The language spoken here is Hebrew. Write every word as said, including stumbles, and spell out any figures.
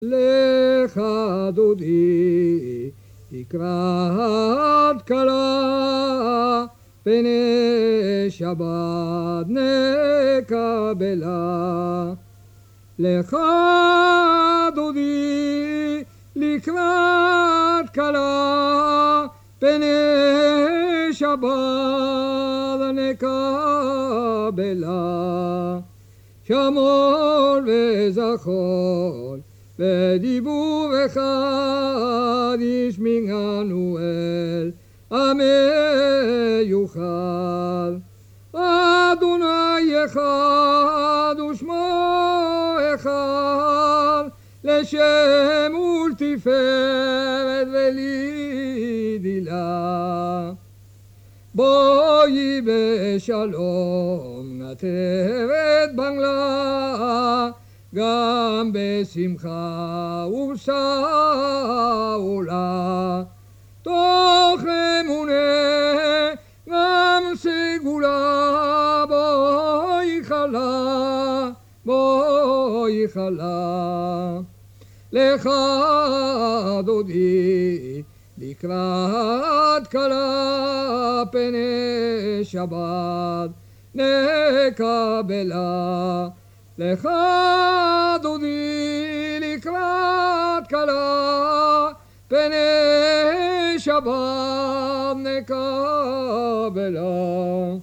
לך דודי לקראת כלה, פני שבת נקבלה. לך דודי לקראת כלה, פני שבת נקבלה. שמור וזכור בדיבור אחד, ישמענו אל המיוחד. אדוני אחד ושמו אחד, לשם ולתפארת ולגדילה. בואי בשלום נטרת בנגלה, גם בשמחה ובשאולה. תוך אמונה גם סגולה, בואי חלה, בואי חלה. לך דודי לקראת כלה, פני שבת נקבלה. לך דודי לקראת כלה, פני שבת נקבלה.